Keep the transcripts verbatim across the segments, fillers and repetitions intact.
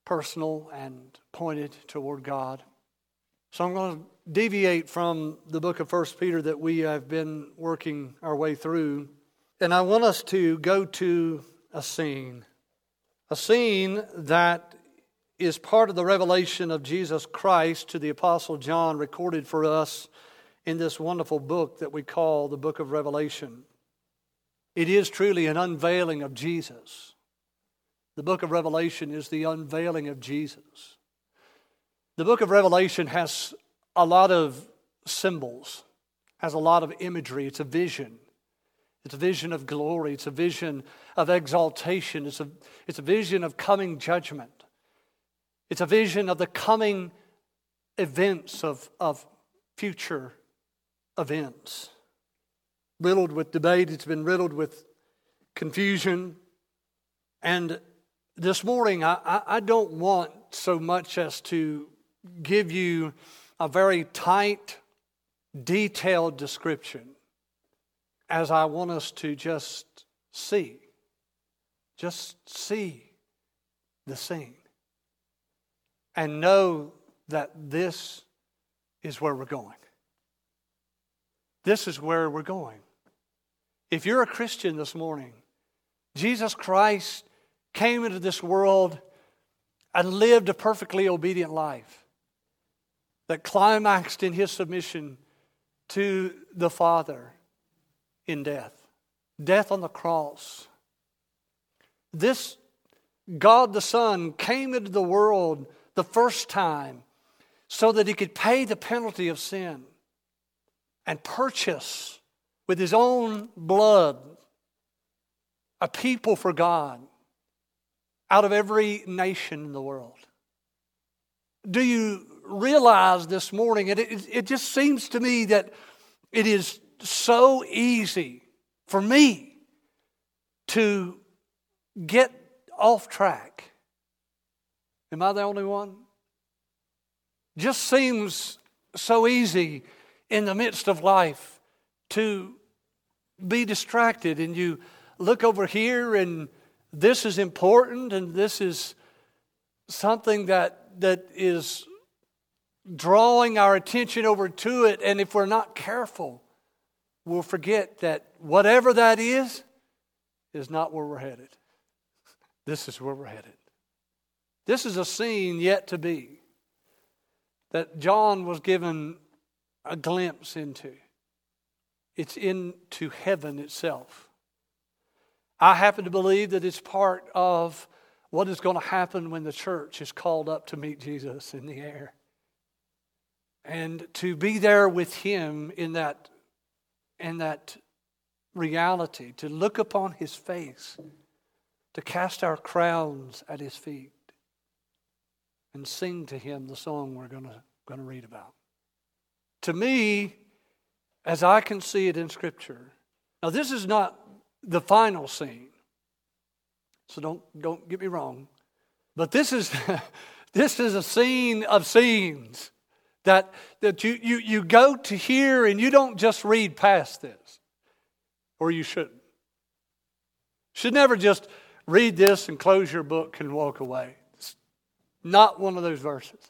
personal and pointed toward God. So I'm going to deviate from the book of First Peter that we have been working our way through. And I want us to go to a scene. A scene that is part of the revelation of Jesus Christ to the Apostle John, recorded for us in this wonderful book that we call the Book of Revelation. It is truly an unveiling of Jesus. The book of Revelation is the unveiling of Jesus. The book of Revelation has a lot of symbols, has a lot of imagery. It's a vision. It's a vision of glory. It's a vision of exaltation. It's a, it's a vision of coming judgment. It's a vision of the coming events of, of future events. Riddled with debate, it's been riddled with confusion. And this morning, I, I, I don't want so much as to give you a very tight, detailed description, as I want us to just see. Just see the scene. And know that this is where we're going. This is where we're going. If you're a Christian this morning, Jesus Christ came into this world and lived a perfectly obedient life that climaxed in His submission to the Father in death. Death on the cross. This God the Son came into the world the first time so that He could pay the penalty of sin and purchase with His own blood a people for God out of every nation in the world. Do you realize this morning, and it, it just seems to me that it is so easy for me to get off track. Am I the only one? Just seems so easy in the midst of life to be distracted, and you look over here and this is important and this is something that that is drawing our attention over to it, and if we're not careful, we'll forget that whatever that is, is not where we're headed. This is where we're headed. This is a scene yet to be that John was given a glimpse into. It's into heaven itself. I happen to believe that it's part of what is going to happen when the church is called up to meet Jesus in the air. And to be there with Him in that, in that reality, to look upon His face, to cast our crowns at His feet, and sing to Him the song we're going to, going to read about. To me, as I can see it in Scripture, now this is not the final scene, so don't don't get me wrong, but this is this is a scene of scenes that that you you you go to hear, and you don't just read past this, or you shouldn't. Should never just read this and close your book and walk away. It's not one of those verses.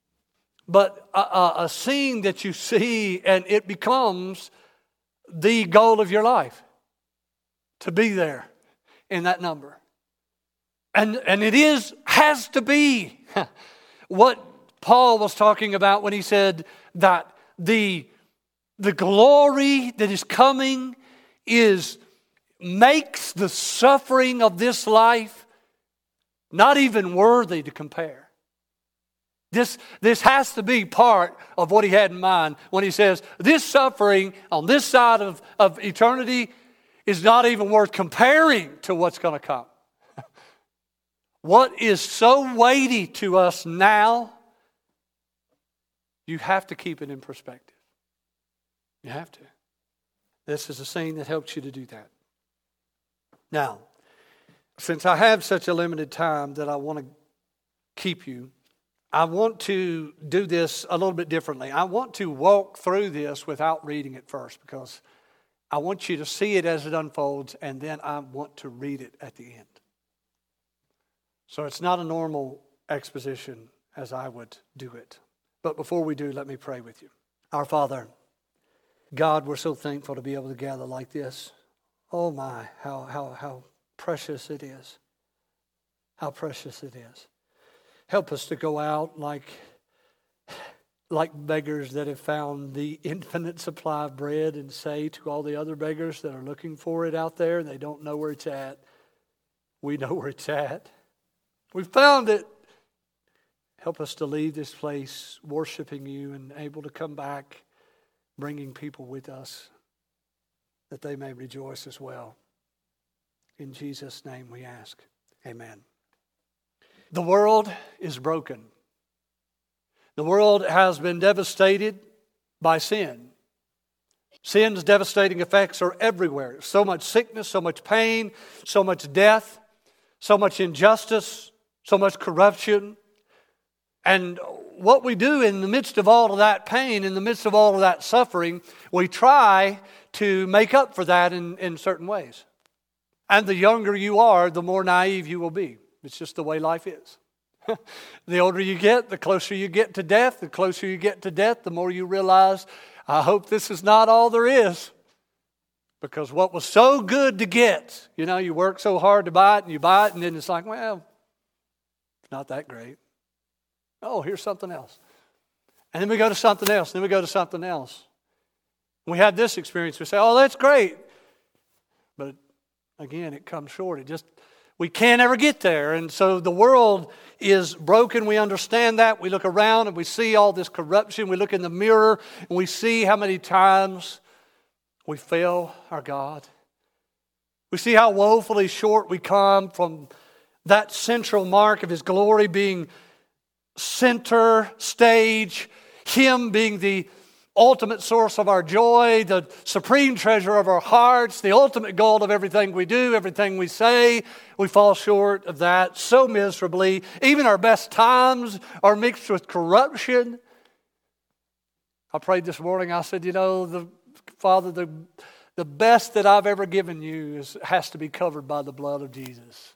But a, a, a scene that you see, and it becomes the goal of your life. To be there in that number. And, and it is, has to be what Paul was talking about when he said that the, the glory that is coming is makes the suffering of this life not even worthy to compare. This, this has to be part of what he had in mind when he says this suffering on this side of, of eternity is not even worth comparing to what's going to come. What is so weighty to us now, you have to keep it in perspective. You have to. This is a scene that helps you to do that. Now, since I have such a limited time that I want to keep you, I want to do this a little bit differently. I want to walk through this without reading it first, because I want you to see it as it unfolds, and then I want to read it at the end. So it's not a normal exposition as I would do it. But before we do, let me pray with you. Our Father, God, we're so thankful to be able to gather like this. Oh my, how how how precious it is. How precious it is. Help us to go out like, like beggars that have found the infinite supply of bread and say to all the other beggars that are looking for it out there, they don't know where it's at. We know where it's at. We found it. Help us to leave this place worshiping you and able to come back bringing people with us that they may rejoice as well. In Jesus' name we ask. Amen. The world is broken. The world has been devastated by sin. Sin's devastating effects are everywhere. So much sickness, so much pain, so much death, so much injustice, so much corruption. And what we do in the midst of all of that pain, in the midst of all of that suffering, we try to make up for that in, in certain ways. And the younger you are, the more naive you will be. It's just the way life is. The older you get, the closer you get to death. The closer you get to death, the more you realize, I hope this is not all there is. Because what was so good to get, you know, you work so hard to buy it and you buy it and then it's like, well, it's not that great. Oh, here's something else. And then we go to something else. Then we go to something else. We had this experience. We say, oh, that's great. But again, it comes short. It just, we can't ever get there. And so the world is broken. We understand that. We look around and we see all this corruption. We look in the mirror and we see how many times we fail our God. We see how woefully short we come from that central mark of His glory being center stage, Him being the ultimate source of our joy, the supreme treasure of our hearts, the ultimate goal of everything we do, everything we say. We fall short of that so miserably. Even our best times are mixed with corruption. I prayed this morning, I said, you know, the Father, the, the best that I've ever given you is, has to be covered by the blood of Jesus.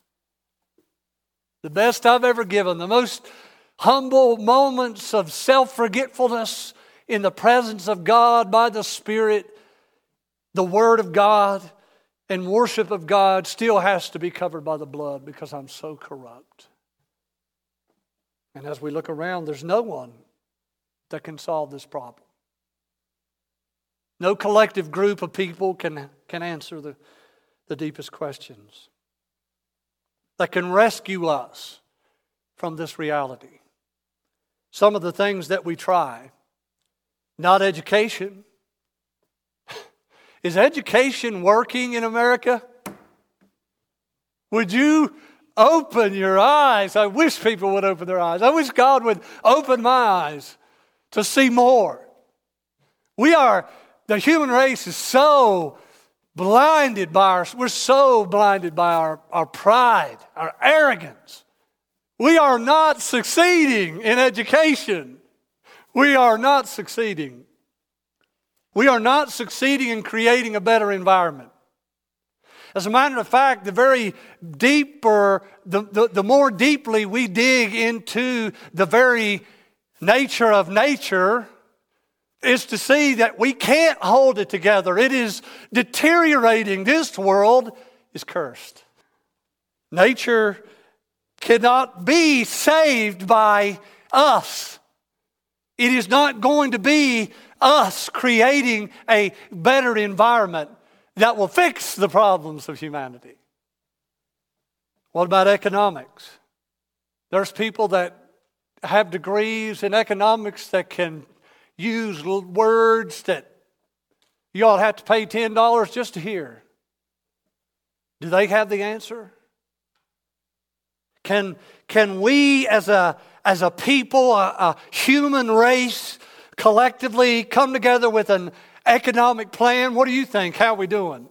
The best I've ever given, the most humble moments of self-forgetfulness in the presence of God by the Spirit, the Word of God, and worship of God still has to be covered by the blood because I'm so corrupt. And as we look around, there's no one that can solve this problem. No collective group of people can, can answer the, the deepest questions that can rescue us from this reality. Some of the things that we try, not education. Is education working in America? Would you open your eyes? I wish people would open their eyes. I wish God would open my eyes to see more. We are, the human race is so blinded by our, we're so blinded by our, our pride, our arrogance. We are not succeeding in education. We are not succeeding. We are not succeeding in creating a better environment. As a matter of fact, the very deeper, the, the, the more deeply we dig into the very nature of nature, is to see that we can't hold it together. It is deteriorating. This world is cursed. Nature cannot be saved by us. It is not going to be us creating a better environment that will fix the problems of humanity. What about economics? There's people that have degrees in economics that can use words that you all have to pay ten dollars just to hear. Do they have the answer? Can, can we as a, as a people, a, a human race, collectively come together with an economic plan? What do you think? How are we doing?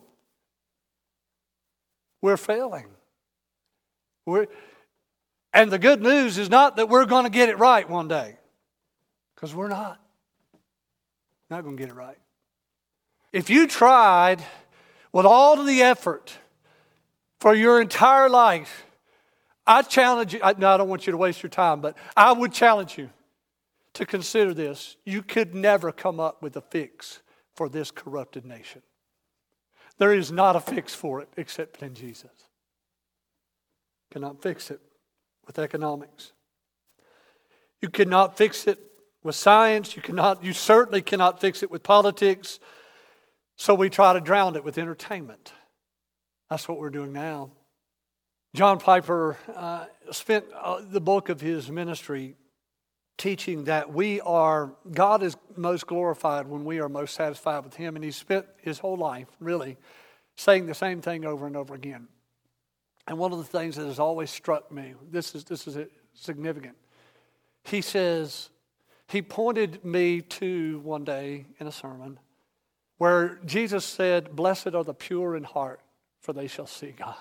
We're failing. We're, and the good news is not that we're going to get it right one day, because we're not. Not going to get it right. If you tried with all of the effort for your entire life, I challenge you, I, no, I don't want you to waste your time, but I would challenge you to consider this. You could never come up with a fix for this corrupted nation. There is not a fix for it except in Jesus. Cannot fix it with economics. You cannot fix it with science. You cannot, you certainly cannot fix it with politics. So we try to drown it with entertainment. That's what we're doing now. John Piper uh, spent uh, the bulk of his ministry teaching that we are, God is most glorified when we are most satisfied with Him. And he spent his whole life, really, saying the same thing over and over again. And one of the things that has always struck me, this is, this is significant. He says, he pointed me to one day in a sermon where Jesus said, "Blessed are the pure in heart, for they shall see God."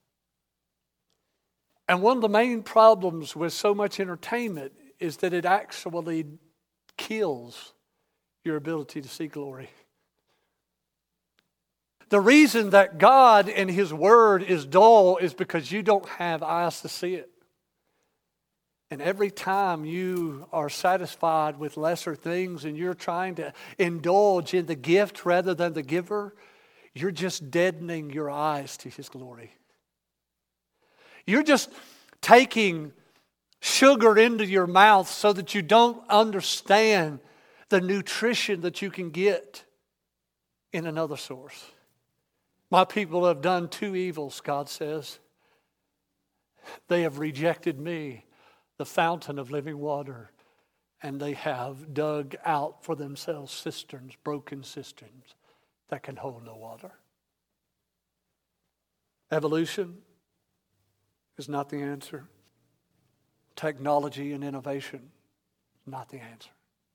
And one of the main problems with so much entertainment is that it actually kills your ability to see glory. The reason that God and His Word is dull is because you don't have eyes to see it. And every time you are satisfied with lesser things and you're trying to indulge in the gift rather than the giver, you're just deadening your eyes to His glory. You're just taking sugar into your mouth so that you don't understand the nutrition that you can get in another source. My people have done two evils, God says. They have rejected me, the fountain of living water, and they have dug out for themselves cisterns, broken cisterns that can hold no water. Evolution is not the answer. Technology and innovation, not the answer.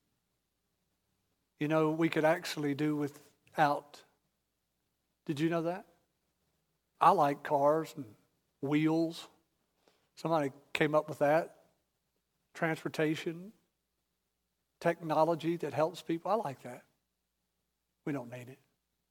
You know, we could actually do without. Did you know that? I like cars and wheels. Somebody came up with that. Transportation, technology that helps people. I like that. We don't need it.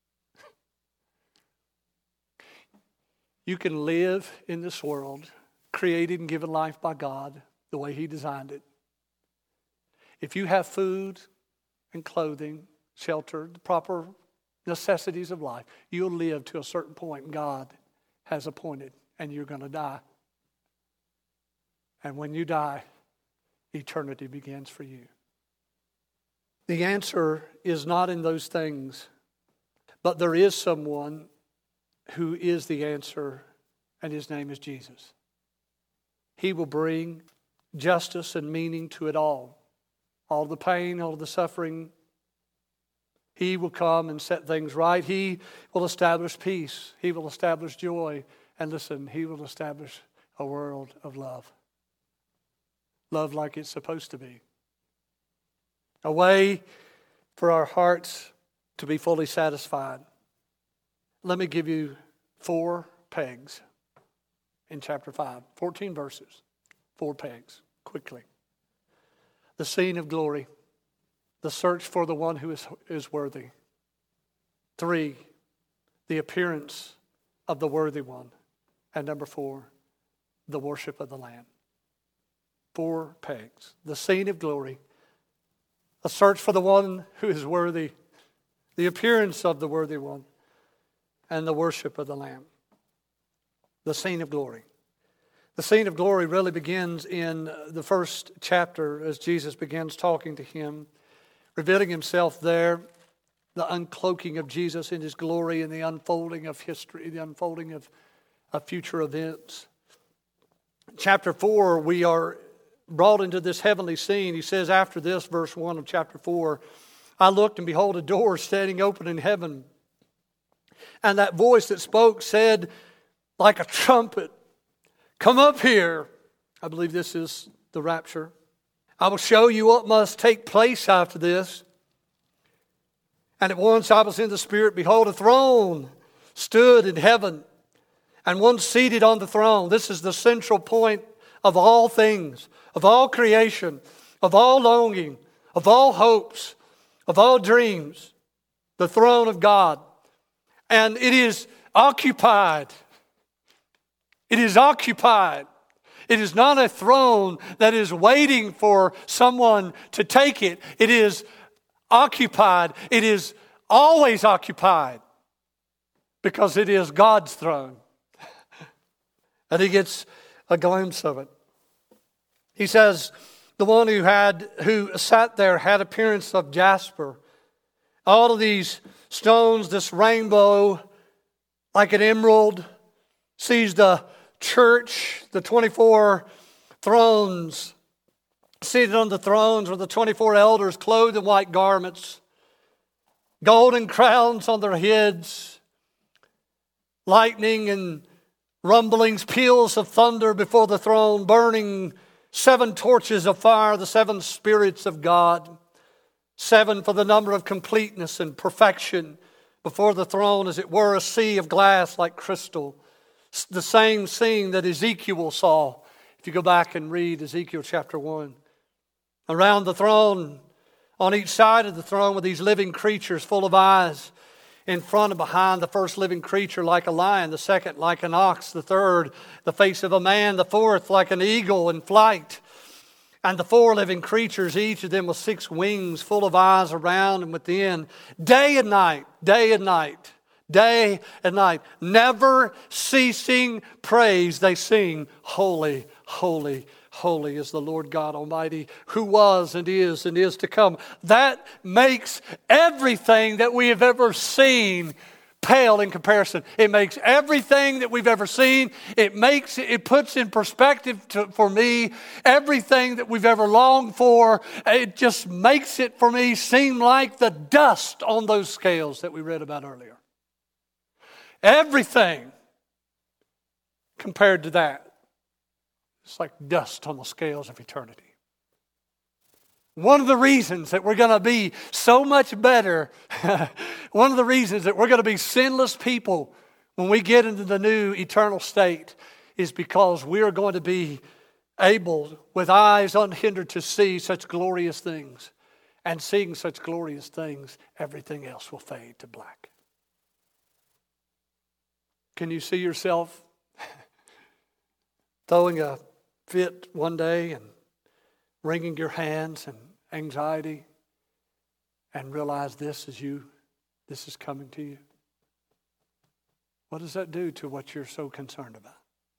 You can live in this world, created and given life by God the way He designed it. If you have food and clothing, shelter, the proper necessities of life, you'll live to a certain point God has appointed, and you're going to die. And when you die, eternity begins for you. The answer is not in those things, but there is someone who is the answer, and His name is Jesus. He will bring justice and meaning to it all. All the pain, all the suffering. He will come and set things right. He will establish peace. He will establish joy. And listen, He will establish a world of love. Love like it's supposed to be. A way for our hearts to be fully satisfied. Let me give you four pegs in chapter five. fourteen verses. Four pegs, quickly. The scene of glory. The search for the one who is, is worthy. Three, the appearance of the worthy one. And number four, the worship of the Lamb. Four pegs. The scene of glory. A search for the one who is worthy. The appearance of the worthy one. And the worship of the Lamb. The scene of glory. The scene of glory really begins in the first chapter as Jesus begins talking to him, revealing Himself there, the uncloaking of Jesus in His glory and the unfolding of history, the unfolding of, of future events. Chapter four, we are brought into this heavenly scene. He says after this, verse one of chapter four, "I looked and behold a door standing open in heaven. And that voice that spoke said like a trumpet, 'Come up here.'" I believe this is the rapture. "I will show you what must take place after this." And at once I was in the Spirit. Behold, a throne stood in heaven, and one seated on the throne. This is the central point of all things, of all creation, of all longing, of all hopes, of all dreams. The throne of God. And it is occupied. It is occupied. It is not a throne that is waiting for someone to take it. It is occupied. It is always occupied because it is God's throne. And he gets a glimpse of it. He says, the one who had who sat there had appearance of jasper. All of these stones, this rainbow, like an emerald, sees the church, the twenty-four thrones. Seated on the thrones were the twenty-four elders clothed in white garments, golden crowns on their heads, lightning and rumblings, peals of thunder before the throne, burning seven torches of fire, the seven spirits of God. Seven for the number of completeness and perfection. Before the throne, as it were, a sea of glass like crystal. The same scene that Ezekiel saw. If you go back and read Ezekiel chapter one. Around the throne, on each side of the throne were these living creatures full of eyes. In front and behind, the first living creature like a lion, the second like an ox, the third the face of a man, the fourth like an eagle in flight. And the four living creatures, each of them with six wings, full of eyes around and within. Day and night, day and night, day and night. Never ceasing praise they sing, holy, holy, holy is the Lord God Almighty, who was and is and is to come. That makes everything that we have ever seen pale in comparison. It makes everything that we've ever seen, it makes it puts in perspective to, for me everything that we've ever longed for. It just makes it for me seem like the dust on those scales that we read about earlier. Everything compared to that, it's like dust on the scales of eternity. One of the reasons that we're going to be so much better, one of the reasons that we're going to be sinless people when we get into the new eternal state is because we are going to be able, with eyes unhindered, to see such glorious things. And seeing such glorious things, everything else will fade to black. Can you see yourself throwing a fit one day and wringing your hands and anxiety and realize this is you, this is coming to you? What does that do to what you're so concerned about?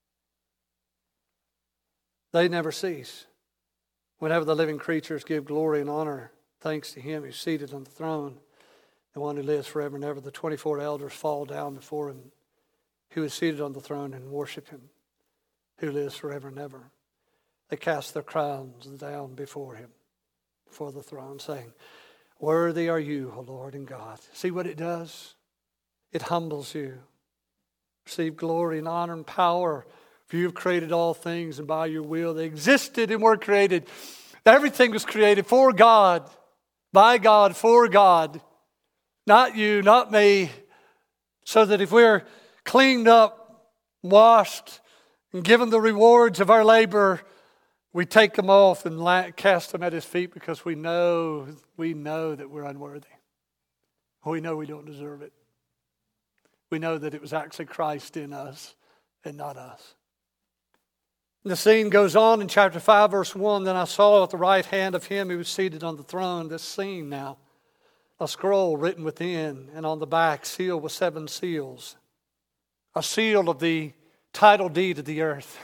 They never cease. Whenever the living creatures give glory and honor, thanks to Him who's seated on the throne, the one who lives forever and ever, the twenty-four elders fall down before Him who is seated on the throne and worship Him who lives forever and ever. They cast their crowns down before Him, before the throne, saying, worthy are you, O Lord and God. See what it does? It humbles you. Receive glory and honor and power. For you have created all things, and by your will they existed and were created. Everything was created for God, by God, for God. Not you, not me. So that if we're cleaned up, washed, and given the rewards of our labor, we take them off and cast them at His feet because we know, we know that we're unworthy. We know we don't deserve it. We know that it was actually Christ in us and not us. The scene goes on in chapter five, verse one. Then I saw at the right hand of Him who was seated on the throne, this scene now, a scroll written within and on the back, sealed with seven seals. A seal of the title deed of the earth.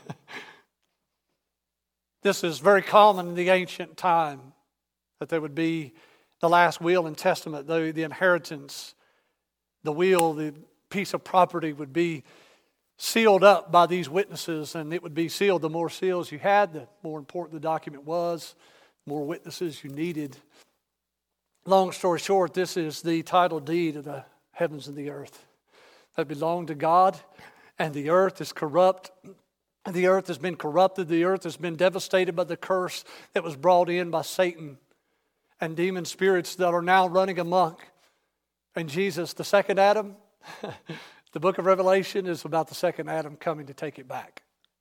This is very common in the ancient time, that there would be the last will and testament, the, the inheritance, the will, the piece of property would be sealed up by these witnesses, and it would be sealed. The more seals you had, the more important the document was, the more witnesses you needed. Long story short, this is the title deed of the heavens and the earth that belong to God, and the earth is corrupt. The earth has been corrupted. The earth has been devastated by the curse that was brought in by Satan and demon spirits that are now running amok. And Jesus, the second Adam, the book of Revelation is about the second Adam coming to take it back.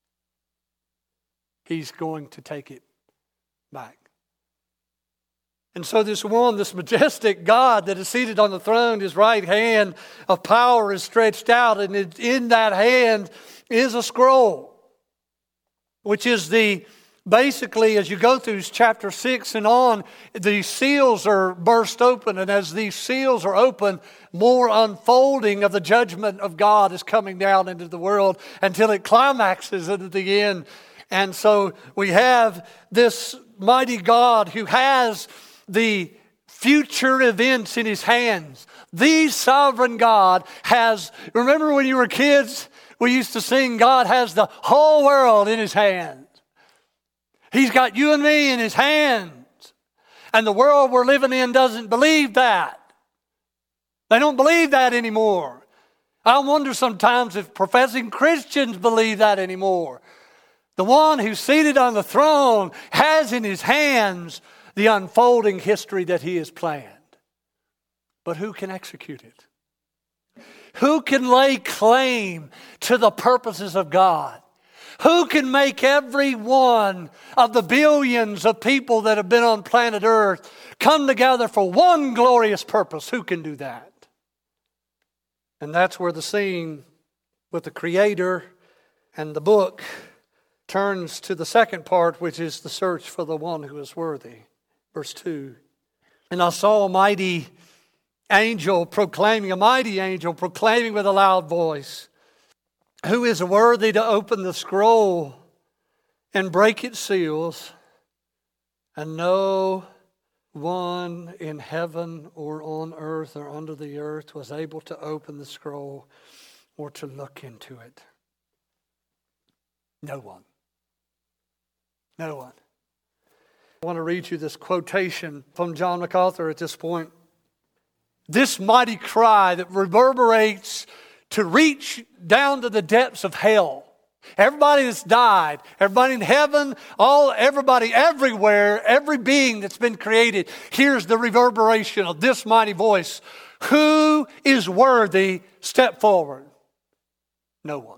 He's going to take it back. And so this one, this majestic God that is seated on the throne, His right hand of power is stretched out, and in that hand is a scroll. which is the, basically as you go through chapter six and on, the seals are burst open. And as these seals are open, more unfolding of the judgment of God is coming down into the world until it climaxes at the end. And so we have this mighty God who has the future events in His hands. The sovereign God has, remember when you were kids, we used to sing, God has the whole world in His hands. He's got you and me in His hands. And the world we're living in doesn't believe that. They don't believe that anymore. I wonder sometimes if professing Christians believe that anymore. The one who's seated on the throne has in His hands the unfolding history that He has planned. But who can execute it? Who can lay claim to the purposes of God? Who can make every one of the billions of people that have been on planet Earth come together for one glorious purpose? Who can do that? And that's where the scene with the Creator and the book turns to the second part, which is the search for the one who is worthy. Verse two. And I saw a mighty angel proclaiming, a mighty angel proclaiming with a loud voice, who is worthy to open the scroll and break its seals? And no one in heaven or on earth or under the earth was able to open the scroll or to look into it. No one. No one. I want to read you this quotation from John MacArthur at this point. This mighty cry that reverberates to reach down to the depths of hell. Everybody that's died, everybody in heaven, all everybody everywhere, every being that's been created hears the reverberation of this mighty voice. Who is worthy? Step forward. No one.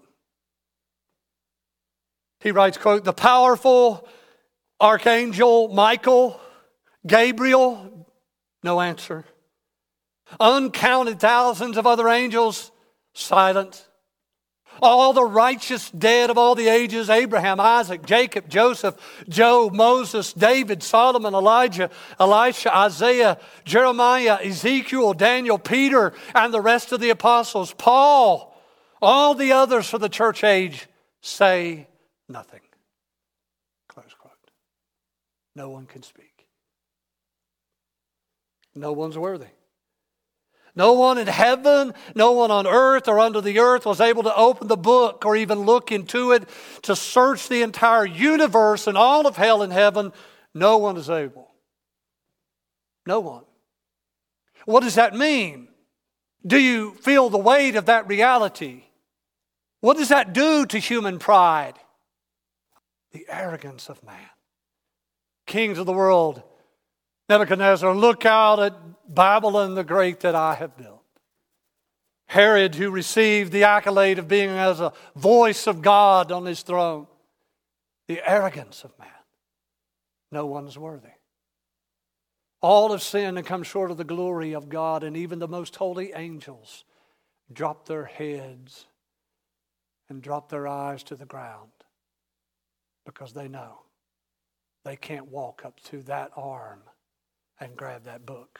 He writes, quote, the powerful Archangel Michael, Gabriel, no answer. Uncounted thousands of other angels, silent. All the righteous dead of all the ages, Abraham, Isaac, Jacob, Joseph, Job, Moses, David, Solomon, Elijah, Elisha, Isaiah, Jeremiah, Ezekiel, Daniel, Peter, and the rest of the apostles, Paul, all the others for the church age say nothing. Close quote. No one can speak. No one's worthy. No one in heaven, no one on earth or under the earth was able to open the book or even look into it to search the entire universe and all of hell and heaven. No one is able. No one. What does that mean? Do you feel the weight of that reality? What does that do to human pride? The arrogance of man. Kings of the world, Nebuchadnezzar, look out at Babylon the Great that I have built. Herod, who received the accolade of being as a voice of God on his throne. The arrogance of man. No one is worthy. All have sinned and come short of the glory of God, and even the most holy angels drop their heads and drop their eyes to the ground because they know they can't walk up to that arm and grab that book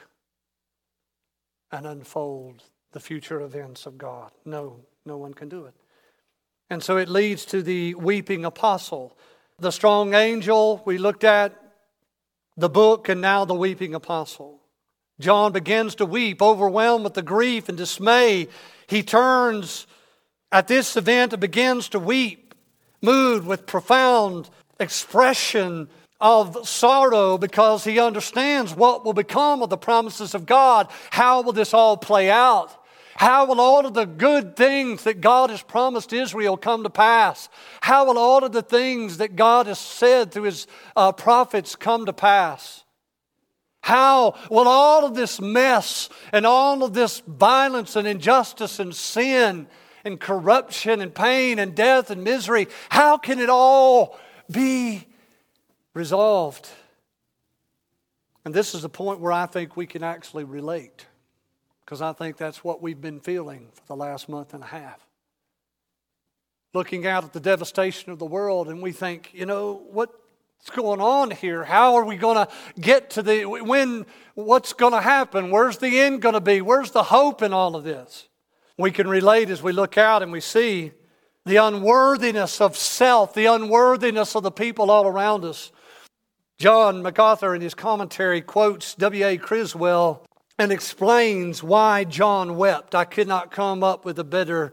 and unfold the future events of God. No, no one can do it. And so it leads to the weeping apostle. The strong angel, we looked at the book, and now the weeping apostle. John begins to weep, overwhelmed with the grief and dismay. He turns at this event and begins to weep, moved with profound expression of sorrow because he understands what will become of the promises of God. How will this all play out? How will all of the good things that God has promised Israel come to pass? How will all of the things that God has said through His uh, prophets come to pass? How will all of this mess and all of this violence and injustice and sin and corruption and pain and death and misery, how can it all be resolved? And this is the point where I think we can actually relate, because I think that's what we've been feeling for the last month and a half. looking out at the devastation of the world, and we think, you know, what's going on here? How are we going to get to the, when, what's going to happen? Where's the end going to be? Where's the hope in all of this? We can relate as we look out and we see the unworthiness of self, the unworthiness of the people all around us. John MacArthur in his commentary quotes W A Criswell and explains why John wept. I could not come up with a better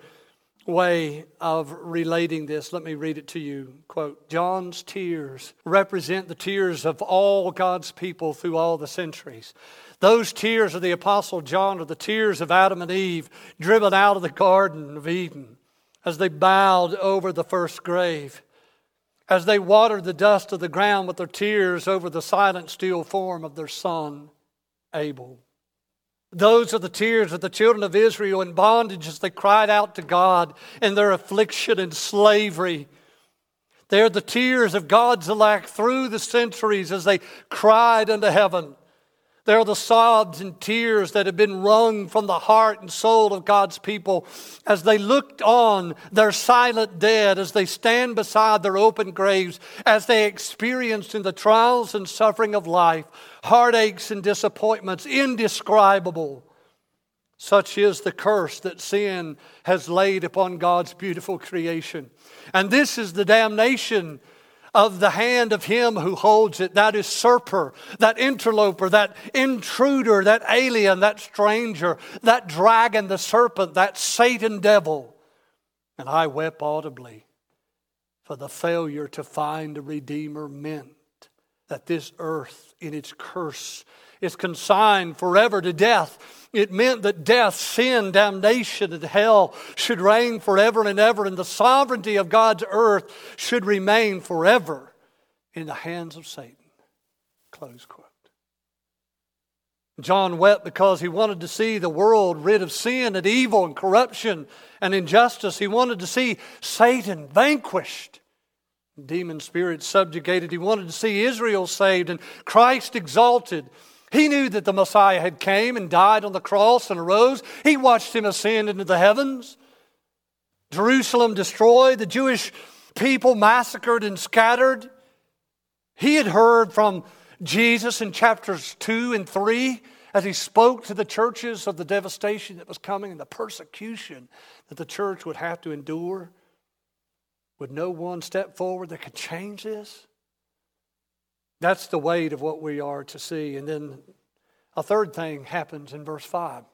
way of relating this. Let me read it to you. Quote, John's tears represent the tears of all God's people through all the centuries. Those tears of the Apostle John are the tears of Adam and Eve driven out of the Garden of Eden as they bowed over the first grave, as they watered the dust of the ground with their tears over the silent, still form of their son, Abel. Those are the tears of the children of Israel in bondage as they cried out to God in their affliction and slavery. They're the tears of God's elect through the centuries as they cried unto heaven. They're the sobs and tears that have been wrung from the heart and soul of God's people as they looked on their silent dead, as they stand beside their open graves, as they experienced in the trials and suffering of life, heartaches and disappointments indescribable. Such is the curse that sin has laid upon God's beautiful creation. And this is the damnation of the hand of him who holds it, that usurper, that interloper, that intruder, that alien, that stranger, that dragon, the serpent, that Satan devil. And I wept audibly, for the failure to find a Redeemer meant that this earth in its curse is consigned forever to death. It meant that death, sin, damnation, and hell should reign forever and ever, and the sovereignty of God's earth should remain forever in the hands of Satan. Close quote. John wept because he wanted to see the world rid of sin and evil and corruption and injustice. He wanted to see Satan vanquished, demon spirits subjugated. He wanted to see Israel saved and Christ exalted. He knew that the Messiah had came and died on the cross and arose. He watched him ascend into the heavens. Jerusalem destroyed, the Jewish people massacred and scattered. He had heard from Jesus in chapters two and three as he spoke to the churches of the devastation that was coming and the persecution that the church would have to endure. Would no one step forward that could change this? That's the weight of what we are to see. And then a third thing happens in verse five.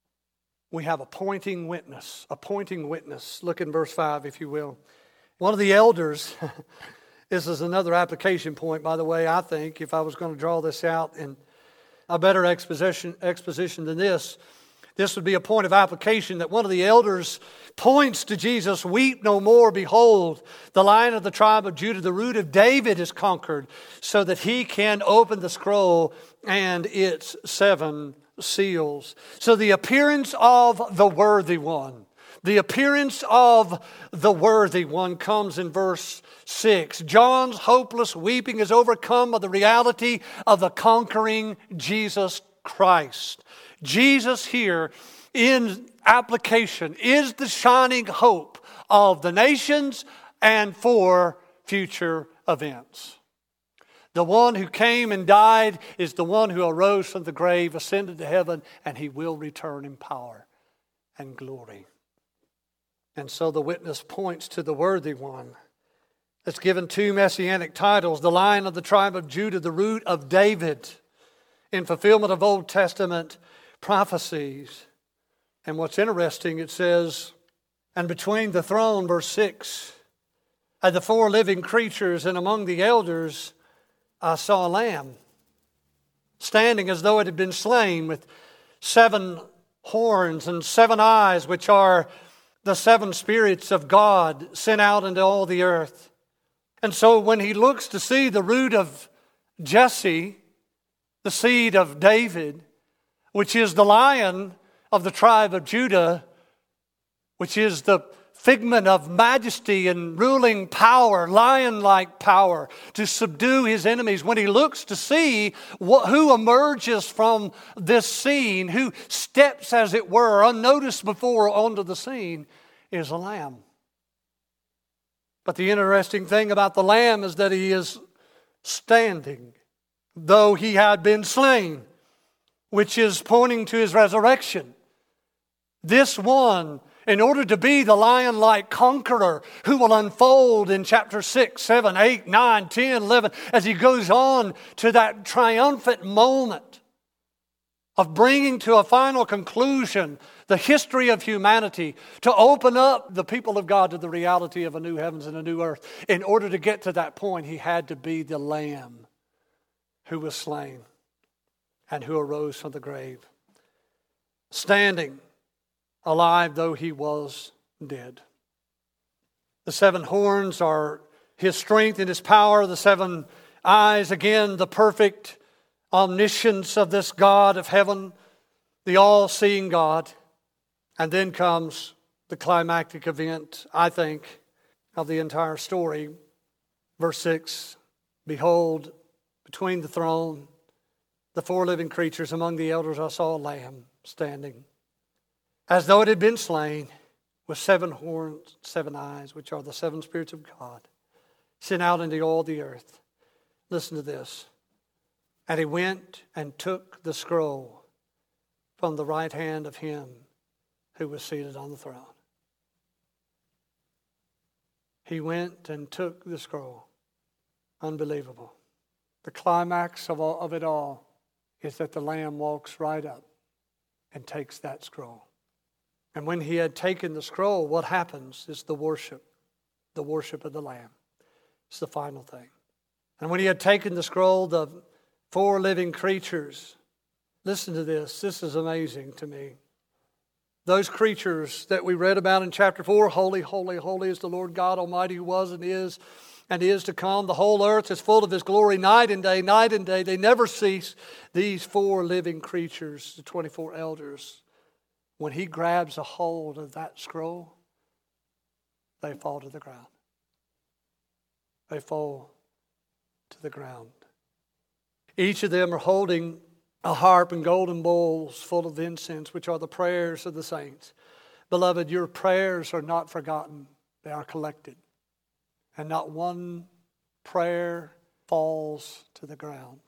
We have appointing witness. Appointing witness. Look in verse five, if you will. One of the elders, this is another application point, by the way, I think, if I was going to draw this out in a better exposition, exposition than this, this would be a point of application that one of the elders points to Jesus, weep no more, behold, the Lion of the tribe of Judah, the root of David is conquered, so that he can open the scroll and its seven seals. So the appearance of the worthy one, the appearance of the worthy one comes in verse six. John's hopeless weeping is overcome by the reality of the conquering Jesus Christ. Jesus here in application is the shining hope of the nations and for future events. The one who came and died is the one who arose from the grave, ascended to heaven, and he will return in power and glory. And so the witness points to the worthy one that's given two messianic titles, the Lion of the tribe of Judah, the root of David, in fulfillment of Old Testament prophecies. And what's interesting, it says, and between the throne, verse six, and the four living creatures and among the elders, I saw a lamb standing as though it had been slain, with seven horns and seven eyes, which are the seven spirits of God sent out into all the earth. And so when he looks to see the root of Jesse, the seed of David, which is the Lion of the tribe of Judah, which is the figment of majesty and ruling power, lion-like power to subdue his enemies. When he looks to see what, who emerges from this scene, who steps, as it were, unnoticed before onto the scene, is a lamb. But the interesting thing about the Lamb is that he is standing, though he had been slain, which is pointing to his resurrection. This one, in order to be the lion-like conqueror who will unfold in chapter six, seven, eight, nine, ten, eleven, as he goes on to that triumphant moment of bringing to a final conclusion the history of humanity, to open up the people of God to the reality of a new heavens and a new earth. In order to get to that point, he had to be the Lamb who was slain and who arose from the grave, standing, alive though he was dead. The seven horns are his strength and his power. The seven eyes, again, the perfect omniscience of this God of heaven, the all-seeing God. And then comes the climactic event, I think, of the entire story. Verse six, behold, between the throne, the four living creatures, among the elders I saw a lamb standing, as though it had been slain, with seven horns, seven eyes, which are the seven spirits of God, sent out into all the earth. Listen to this. And he went and took the scroll from the right hand of him who was seated on the throne. He went and took the scroll. Unbelievable. The climax of, all, of it all is that the Lamb walks right up and takes that scroll. And when he had taken the scroll, what happens is the worship, the worship of the Lamb. It's the final thing. And when he had taken the scroll, the four living creatures, listen to this, this is amazing to me. Those creatures that we read about in chapter four, holy, holy, holy is the Lord God Almighty who was and is and is to come. The whole earth is full of his glory night and day, night and day. They never cease. These four living creatures, the twenty-four elders, when he grabs a hold of that scroll, they fall to the ground. They fall to the ground. Each of them are holding a harp and golden bowls full of incense, which are the prayers of the saints. Beloved, your prayers are not forgotten. They are collected. And not one prayer falls to the ground.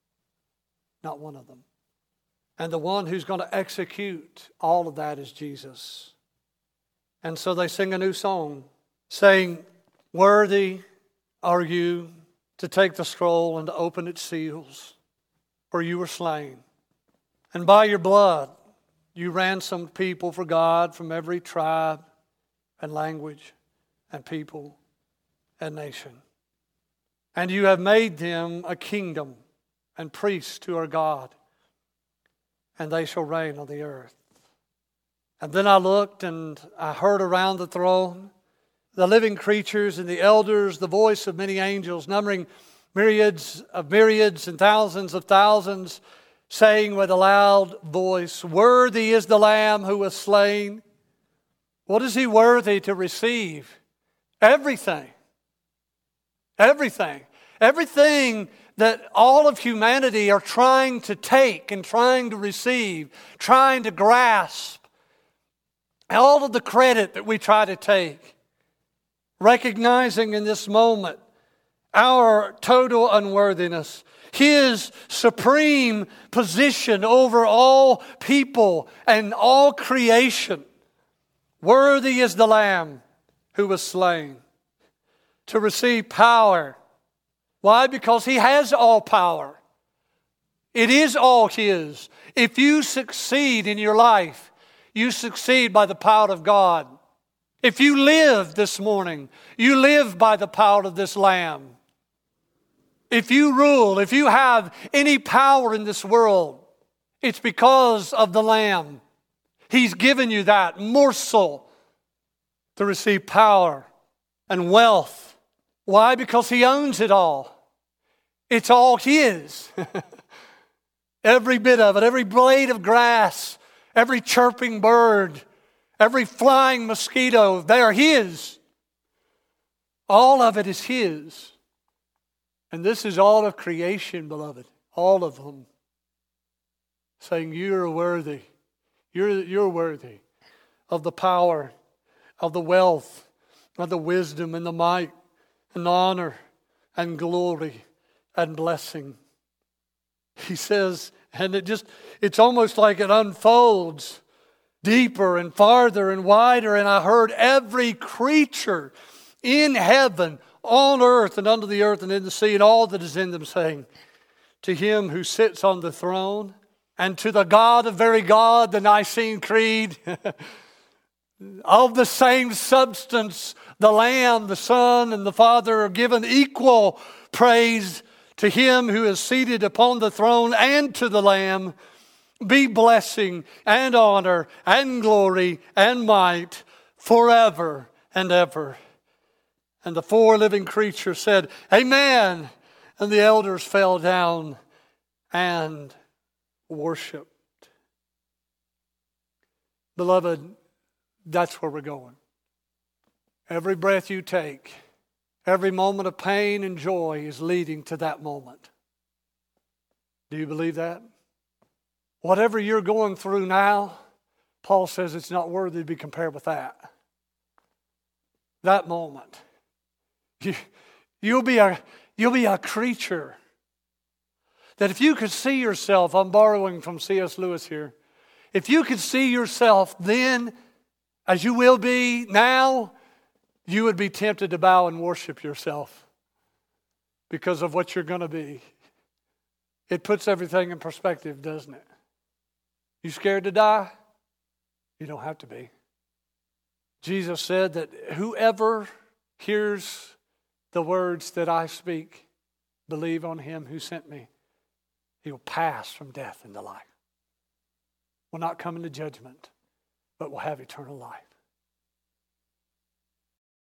Not one of them. And the one who's going to execute all of that is Jesus. And so they sing a new song, saying, worthy are you to take the scroll and to open its seals. For you were slain, and by your blood you ransomed people for God from every tribe and language and people and nation. And you have made them a kingdom and priests to our God, and they shall reign on the earth. And then I looked and I heard around the throne the living creatures and the elders, the voice of many angels, numbering myriads of myriads and thousands of thousands, saying with a loud voice, worthy is the Lamb who was slain. What is he worthy to receive? Everything. Everything. Everything that all of humanity are trying to take and trying to receive, trying to grasp. All of the credit that we try to take. Recognizing in this moment our total unworthiness, his supreme position over all people and all creation. Worthy is the Lamb who was slain to receive power. Why? Because he has all power. It is all his. If you succeed in your life, you succeed by the power of God. If you live this morning, you live by the power of this Lamb. If you rule, if you have any power in this world, it's because of the Lamb. He's given you that morsel to receive power and wealth. Why? Because he owns it all. It's all his. Every bit of it, every blade of grass, every chirping bird, every flying mosquito, they are his. All of it is his. And this is all of creation, beloved. All of them. Saying, you're worthy. You're, you're worthy of the power, of the wealth, of the wisdom and the might and honor and glory and blessing. He says, and it just, it's almost like it unfolds deeper and farther and wider. And I heard every creature in heaven, on earth and under the earth and in the sea and all that is in them saying, to him who sits on the throne and to the God of very God, the Nicene Creed, of the same substance, the Lamb, the Son, and the Father are given equal praise. To him who is seated upon the throne and to the Lamb be blessing and honor and glory and might forever and ever. And the four living creatures said, Amen. And the elders fell down and worshiped. Beloved, that's where we're going. Every breath you take, every moment of pain and joy is leading to that moment. Do you believe that? Whatever you're going through now, Paul says it's not worthy to be compared with that. That moment. You, you'll be a, you'll be a creature that if you could see yourself, I'm borrowing from C S Lewis here, if you could see yourself then as you will be now, you would be tempted to bow and worship yourself because of what you're going to be. It puts everything in perspective, doesn't it? You scared to die? You don't have to be. Jesus said that whoever hears the words that I speak, believe on him who sent me, he will pass from death into life. Will not come into judgment, but will have eternal life.